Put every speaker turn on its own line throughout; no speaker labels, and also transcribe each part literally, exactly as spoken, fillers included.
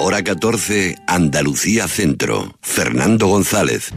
Hora catorce, Andalucía Centro. Fernando González.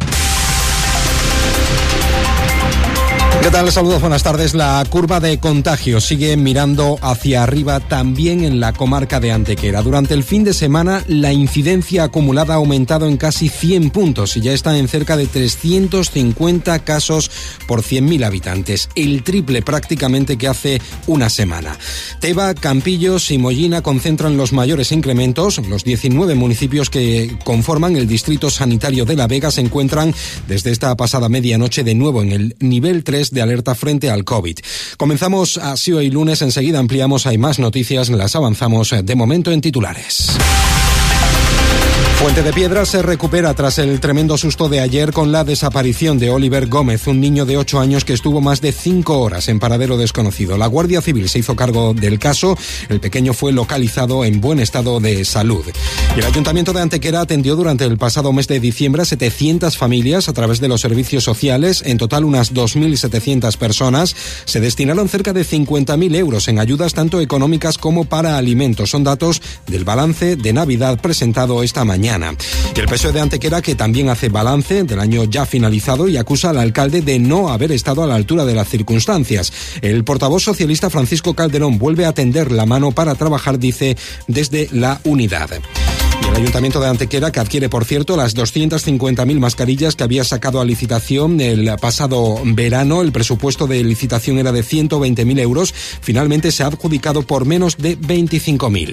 ¿Qué tal? Saludos, buenas tardes. La curva de contagios sigue mirando hacia arriba también en la comarca de Antequera. Durante el fin de semana, la incidencia acumulada ha aumentado en casi cien puntos y ya está en cerca de trescientos cincuenta casos por cien mil habitantes, el triple prácticamente que hace una semana. Teba, Campillos y Mollina concentran los mayores incrementos. Los diecinueve municipios que conforman el Distrito Sanitario de La Vega se encuentran desde esta pasada medianoche de nuevo en el nivel tres de alerta frente al COVID. Comenzamos así hoy lunes, enseguida ampliamos, hay más noticias, las avanzamos de momento en titulares. Fuente de Piedra se recupera tras el tremendo susto de ayer con la desaparición de Oliver Gómez, un niño de ocho años que estuvo más de cinco horas en paradero desconocido. La Guardia Civil se hizo cargo del caso. El pequeño fue localizado en buen estado de salud. Y el Ayuntamiento de Antequera atendió durante el pasado mes de diciembre a setecientas familias a través de los servicios sociales. En total, unas dos mil setecientas personas. Se destinaron cerca de cincuenta mil euros en ayudas tanto económicas como para alimentos. Son datos del balance de Navidad presentado esta mañana. Y el P S O E de Antequera, que también hace balance del año ya finalizado y acusa al alcalde de no haber estado a la altura de las circunstancias. El portavoz socialista Francisco Calderón vuelve a tender la mano para trabajar, dice, desde la unidad. Y el Ayuntamiento de Antequera, que adquiere, por cierto, las doscientas cincuenta mil mascarillas que había sacado a licitación el pasado verano. El presupuesto de licitación era de ciento veinte mil euros. Finalmente se ha adjudicado por menos de veinticinco mil.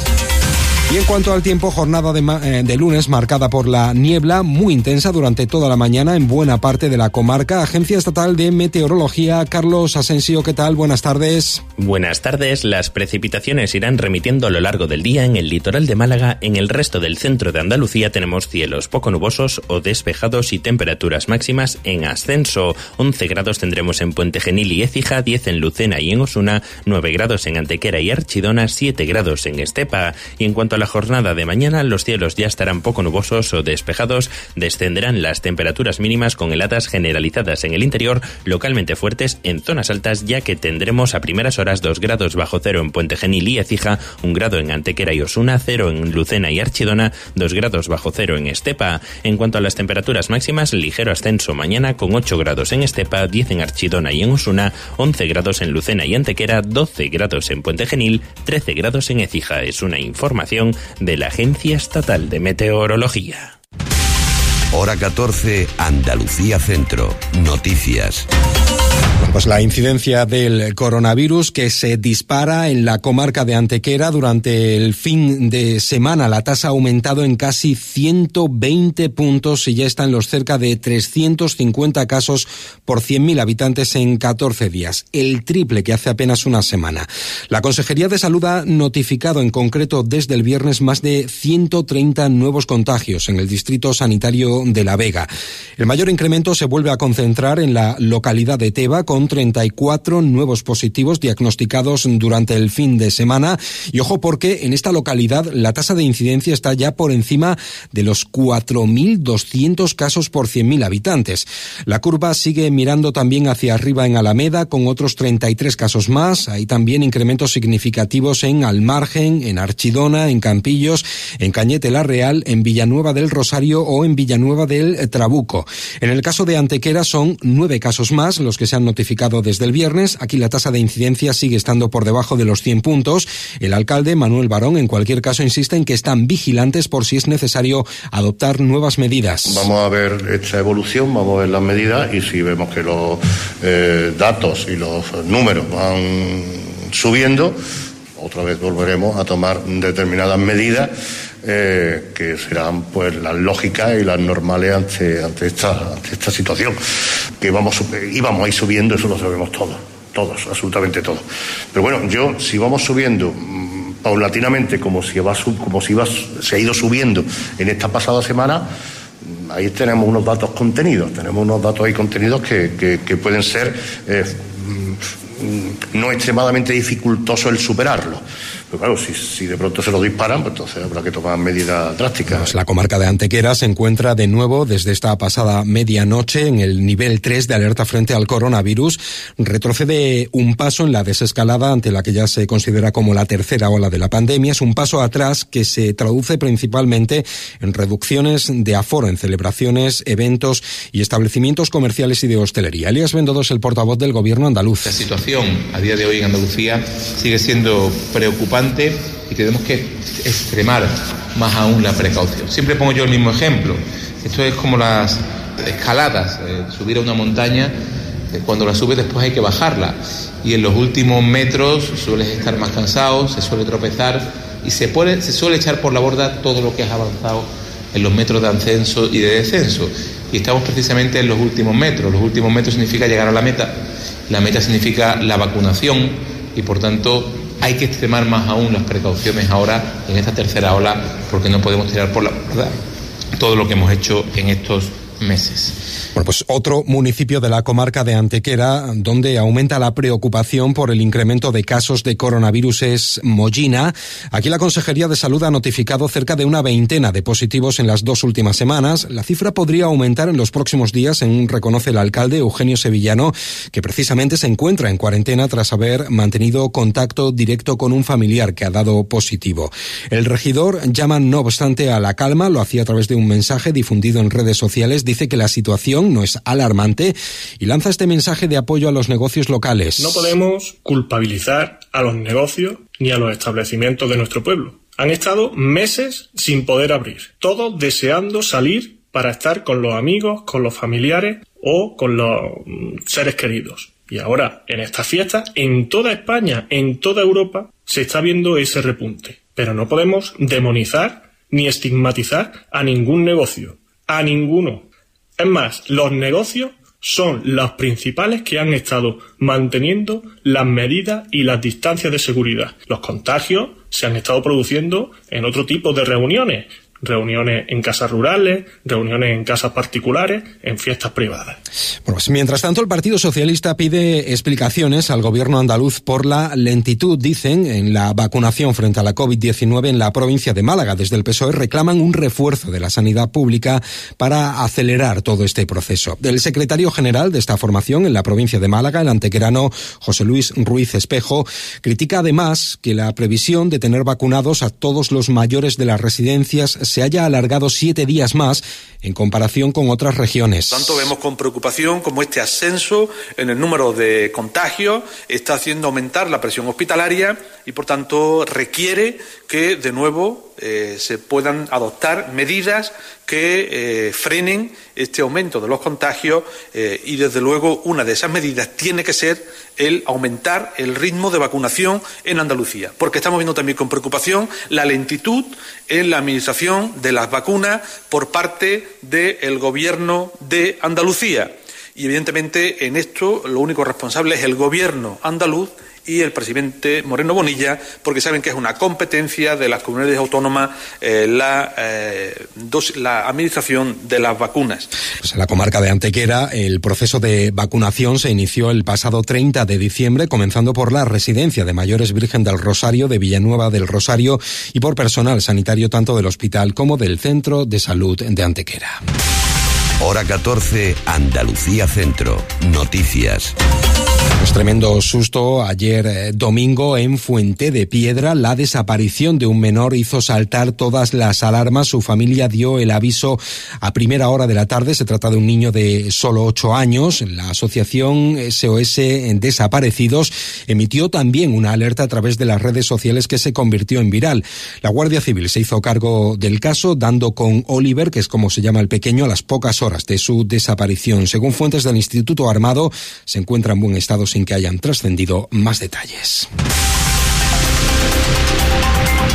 Y en cuanto al tiempo, jornada de, ma- eh, de lunes marcada por la niebla muy intensa durante toda la mañana en buena parte de la comarca. Agencia Estatal de Meteorología, Carlos Asensio, ¿qué tal? Buenas tardes.
Buenas tardes. Las precipitaciones irán remitiendo a lo largo del día en el litoral de Málaga. En el resto del centro de Andalucía tenemos cielos poco nubosos o despejados y temperaturas máximas en ascenso. once grados tendremos en Puente Genil y Écija, diez en Lucena y en Osuna, nueve grados en Antequera y Archidona, siete grados en Estepa. Y en cuanto a la jornada de mañana, los cielos ya estarán poco nubosos o despejados, descenderán las temperaturas mínimas con heladas generalizadas en el interior, localmente fuertes en zonas altas, ya que tendremos a primeras horas dos grados bajo cero en Puente Genil y Écija, un grado en Antequera y Osuna, cero en Lucena y Archidona, dos grados bajo cero en Estepa. En cuanto a las temperaturas máximas, ligero ascenso mañana con ocho grados en Estepa, diez en Archidona y en Osuna, once grados en Lucena y Antequera, doce grados en Puente Genil, trece grados en Écija. Es una información de la Agencia Estatal de Meteorología.
Hora catorce, Andalucía Centro. Noticias.
Bueno, pues la incidencia del coronavirus que se dispara en la comarca de Antequera durante el fin de semana. La tasa ha aumentado en casi ciento veinte puntos y ya está en los cerca de trescientos cincuenta casos por cien mil habitantes en catorce días, el triple que hace apenas una semana. La Consejería de Salud ha notificado en concreto desde el viernes más de ciento treinta nuevos contagios en el Distrito Sanitario de La Vega. El mayor incremento se vuelve a concentrar en la localidad de Teba, con treinta y cuatro nuevos positivos diagnosticados durante el fin de semana. Y ojo, porque en esta localidad la tasa de incidencia está ya por encima de los cuatro mil doscientos casos por cien mil habitantes. La curva sigue mirando también hacia arriba en Alameda, con otros treinta y tres casos más. Hay también incrementos significativos en Almargen, en Archidona, en Campillos, en Cañete la Real, en Villanueva del Rosario o en Villanueva del Trabuco. En el caso de Antequera son nueve casos más los que se han notificado desde el viernes. Aquí la tasa de incidencia sigue estando por debajo de los cien puntos. El alcalde, Manuel Barón, en cualquier caso insiste en que están vigilantes por si es necesario adoptar nuevas medidas.
Vamos a ver esta evolución, vamos a ver las medidas y si vemos que los eh, datos y los números van subiendo, otra vez volveremos a tomar determinadas medidas eh, que serán pues las lógicas y las normales ante, ante, esta, ante esta situación. Que vamos, íbamos a ir subiendo, eso lo sabemos todos, todos, absolutamente todos. Pero bueno, yo, si vamos subiendo mmm, paulatinamente, como si, va, como si va, se ha ido subiendo en esta pasada semana, ahí tenemos unos datos contenidos, tenemos unos datos ahí contenidos que, que, que pueden ser eh, no extremadamente dificultoso el superarlo. Pero claro, si, si de pronto se lo disparan, pues entonces habrá que tomar medidas drásticas.
Pues la comarca de Antequera se encuentra de nuevo desde esta pasada medianoche en el nivel tres de alerta frente al coronavirus. Retrocede un paso en la desescalada ante la que ya se considera como la tercera ola de la pandemia. Es un paso atrás que se traduce principalmente en reducciones de aforo en celebraciones, eventos y establecimientos comerciales y de hostelería. Elías Bendodo es el portavoz del gobierno andaluz.
La situación a día de hoy en Andalucía sigue siendo preocupante y tenemos que extremar más aún la precaución. Siempre pongo yo el mismo ejemplo. Esto es como las escaladas, eh, subir a una montaña, eh, cuando la subes después hay que bajarla y en los últimos metros sueles estar más cansado, se suele tropezar y se, puede, se suele echar por la borda todo lo que has avanzado en los metros de ascenso y de descenso. Y estamos precisamente en los últimos metros. Los últimos metros significa llegar a la meta. La meta significa la vacunación y por tanto hay que extremar más aún las precauciones ahora en esta tercera ola porque no podemos tirar por la borda todo lo que hemos hecho en estos meses.
Bueno, pues otro municipio de la comarca de Antequera donde aumenta la preocupación por el incremento de casos de coronavirus es Mollina. Aquí la Consejería de Salud ha notificado cerca de una veintena de positivos en las dos últimas semanas. La cifra podría aumentar en los próximos días, según reconoce el alcalde Eugenio Sevillano, que precisamente se encuentra en cuarentena tras haber mantenido contacto directo con un familiar que ha dado positivo. El regidor llama, no obstante, a la calma. Lo hacía a través de un mensaje difundido en redes sociales. Dice que la situación no es alarmante y lanza este mensaje de apoyo a los negocios locales.
No podemos culpabilizar a los negocios ni a los establecimientos de nuestro pueblo. Han estado meses sin poder abrir, todos deseando salir para estar con los amigos, con los familiares o con los seres queridos. Y ahora, en estas fiestas, en toda España, en toda Europa, se está viendo ese repunte. Pero no podemos demonizar ni estigmatizar a ningún negocio, a ninguno. Es más, los negocios son los principales que han estado manteniendo las medidas y las distancias de seguridad. Los contagios se han estado produciendo en otro tipo de reuniones. Reuniones en casas rurales, reuniones en casas particulares, en fiestas privadas.
Bueno, pues mientras tanto, el Partido Socialista pide explicaciones al gobierno andaluz por la lentitud, dicen, en la vacunación frente a la covid diecinueve en la provincia de Málaga. Desde el P S O E reclaman un refuerzo de la sanidad pública para acelerar todo este proceso. El secretario general de esta formación en la provincia de Málaga, el antequerano José Luis Ruiz Espejo, critica además que la previsión de tener vacunados a todos los mayores de las residencias se haya alargado siete días más en comparación con otras regiones.
Por tanto, vemos con preocupación cómo este ascenso en el número de contagios está haciendo aumentar la presión hospitalaria y, por tanto, requiere que, de nuevo, eh, se puedan adoptar medidas que eh, frenen este aumento de los contagios eh, y, desde luego, una de esas medidas tiene que ser el aumentar el ritmo de vacunación en Andalucía, porque estamos viendo también con preocupación la lentitud en la administración de las vacunas por parte del Gobierno de Andalucía. Y, evidentemente, en esto lo único responsable es el Gobierno andaluz y el presidente Moreno Bonilla, porque saben que es una competencia de las comunidades autónomas eh, la, eh, dos, la administración de las vacunas.
Pues en la comarca de Antequera el proceso de vacunación se inició el pasado treinta de diciembre, comenzando por la residencia de mayores Virgen del Rosario de Villanueva del Rosario y por personal sanitario tanto del hospital como del Centro de Salud de Antequera.
Hora catorce, Andalucía Centro. Noticias.
Pues tremendo susto ayer eh, domingo en Fuente de Piedra. La desaparición de un menor hizo saltar todas las alarmas. Su familia dio el aviso a primera hora de la tarde. Se trata de un niño de solo ocho años. La asociación S O S Desaparecidos emitió también una alerta a través de las redes sociales que se convirtió en viral. La Guardia Civil se hizo cargo del caso, dando con Oliver, que es como se llama el pequeño, a las pocas horas de su desaparición. Según fuentes del Instituto Armado, se encuentra en buen estado sin que hayan trascendido más detalles.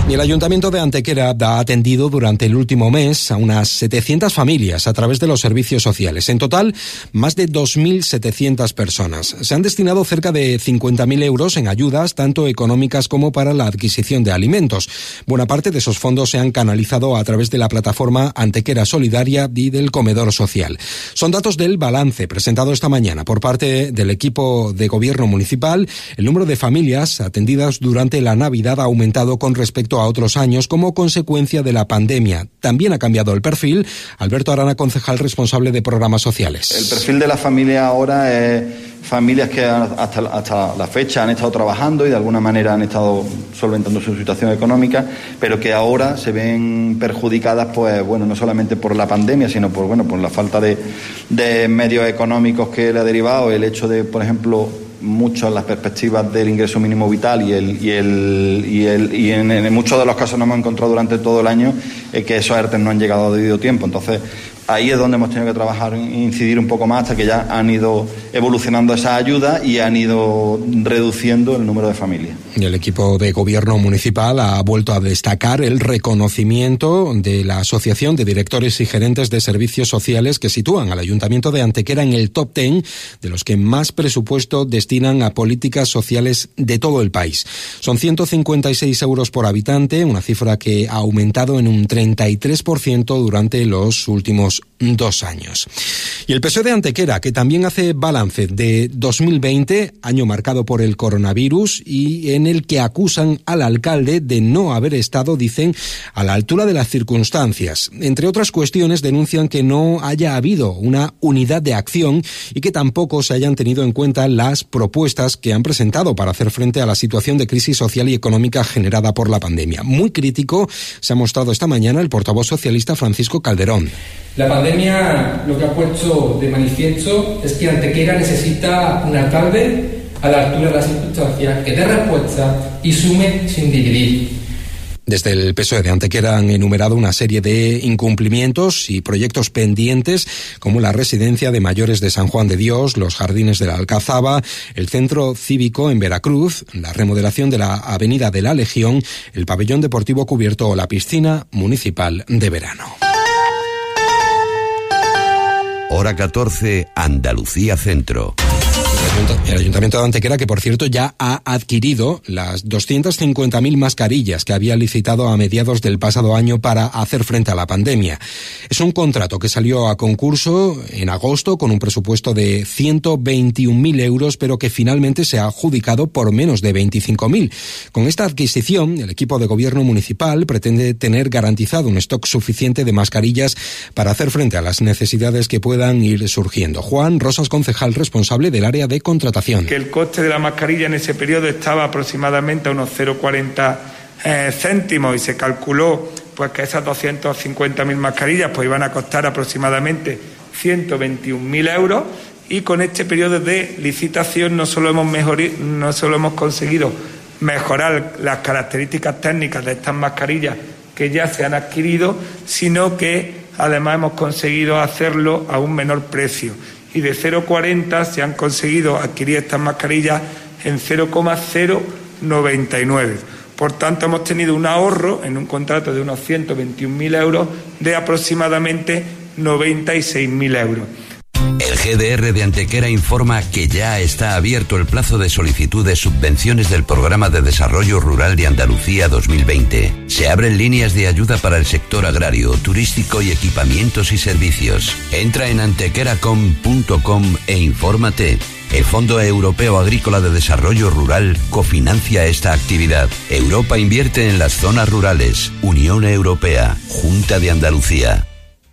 Y el Ayuntamiento de Antequera ha atendido durante el último mes a unas setecientas familias a través de los servicios sociales. En total, más de dos mil setecientas personas. Se han destinado cerca de cincuenta mil euros en ayudas, tanto económicas como para la adquisición de alimentos. Buena parte de esos fondos se han canalizado a través de la plataforma Antequera Solidaria y del Comedor Social. Son datos del balance presentado esta mañana por parte del equipo de gobierno municipal. El número de familias atendidas durante la Navidad ha aumentado con respecto a otros años como consecuencia de la pandemia. También ha cambiado el perfil. Alberto Arana, concejal responsable de programas sociales.
El perfil de la familia ahora es familias que hasta, hasta la fecha han estado trabajando y de alguna manera han estado solventando su situación económica, pero que ahora se ven perjudicadas, pues bueno, no solamente por la pandemia, sino por bueno, por la falta de, de medios económicos que le ha derivado, el hecho de, por ejemplo, mucho las perspectivas del ingreso mínimo vital y el y el y el y en, en muchos de los casos nos hemos encontrado durante todo el año eh, que esos ERTE no han llegado a debido tiempo. Entonces ahí es donde hemos tenido que trabajar e incidir un poco más hasta que ya han ido evolucionando esas ayudas y han ido reduciendo el número de familias.
Y el equipo de gobierno municipal ha vuelto a destacar el reconocimiento de la Asociación de Directores y Gerentes de Servicios Sociales, que sitúan al Ayuntamiento de Antequera en el top ten de los que más presupuesto destinan a políticas sociales de todo el país. Son ciento cincuenta y seis euros por habitante, una cifra que ha aumentado en un treinta y tres por ciento durante los últimos dos años. Y el P S O E de Antequera, que también hace balance de dos mil veinte, año marcado por el coronavirus, y en el que acusan al alcalde de no haber estado, dicen, a la altura de las circunstancias. Entre otras cuestiones, denuncian que no haya habido una unidad de acción y que tampoco se hayan tenido en cuenta las propuestas que han presentado para hacer frente a la situación de crisis social y económica generada por la pandemia. Muy crítico se ha mostrado esta mañana el portavoz socialista Francisco Calderón.
La pandemia lo que ha puesto de manifiesto es que Antequera necesita un alcalde a la altura de las circunstancias, que dé respuesta y sume sin dividir.
Desde el P S O E de Antequera han enumerado una serie de incumplimientos y proyectos pendientes, como la residencia de mayores de San Juan de Dios, los jardines de la Alcazaba, el centro cívico en Veracruz, la remodelación de la avenida de la Legión, el pabellón deportivo cubierto o la piscina municipal de verano.
Hora catorce, Andalucía Centro.
El Ayuntamiento de Antequera, que por cierto ya ha adquirido las doscientas cincuenta mil mascarillas que había licitado a mediados del pasado año para hacer frente a la pandemia. Es un contrato que salió a concurso en agosto con un presupuesto de ciento veintiún mil euros, pero que finalmente se ha adjudicado por menos de veinticinco mil. Con esta adquisición, el equipo de gobierno municipal pretende tener garantizado un stock suficiente de mascarillas para hacer frente a las necesidades que puedan ir surgiendo. Juan Rosas, concejal responsable del área de contratación.
Que el coste de la mascarilla en ese periodo estaba aproximadamente a unos cero coma cuarenta eh, céntimos y se calculó pues que esas doscientas cincuenta mil mascarillas pues iban a costar aproximadamente ciento veintiún mil euros, y con este periodo de licitación no solo hemos mejori- no solo hemos conseguido mejorar las características técnicas de estas mascarillas que ya se han adquirido, sino que además hemos conseguido hacerlo a un menor precio. Y de cero coma cuarenta se han conseguido adquirir estas mascarillas en cero coma cero noventa y nueve. Por tanto, hemos tenido un ahorro en un contrato de unos ciento veintiún mil euros de aproximadamente noventa y seis mil euros.
El G D R de Antequera informa que ya está abierto el plazo de solicitud de subvenciones del Programa de Desarrollo Rural de Andalucía dos mil veinte. Se abren líneas de ayuda para el sector agrario, turístico y equipamientos y servicios. Entra en antequeracom punto com e infórmate. El Fondo Europeo Agrícola de Desarrollo Rural cofinancia esta actividad. Europa invierte en las zonas rurales. Unión Europea. Junta de Andalucía.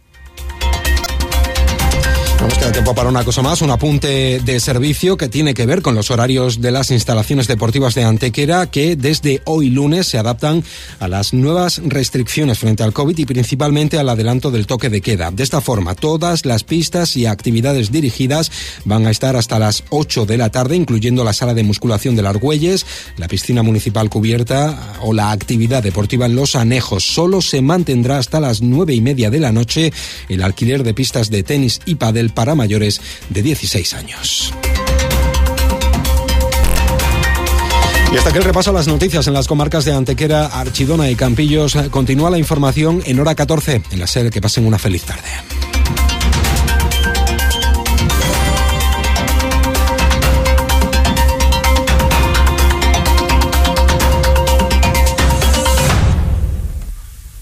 Nos queda tiempo para una cosa más, un apunte de servicio que tiene que ver con los horarios de las instalaciones deportivas de Antequera, que desde hoy lunes se adaptan a las nuevas restricciones frente al COVID y principalmente al adelanto del toque de queda. De esta forma, todas las pistas y actividades dirigidas van a estar hasta las ocho de la tarde, incluyendo la sala de musculación del Argüelles, la piscina municipal cubierta o la actividad deportiva en Los Anejos. Solo se mantendrá hasta las nueve y media de la noche el alquiler de pistas de tenis y pádel para mayores de dieciséis años. Y hasta aquí el repaso a las noticias en las comarcas de Antequera, Archidona y Campillos. Continúa la información en hora catorce en la SER. Que pasen una feliz tarde.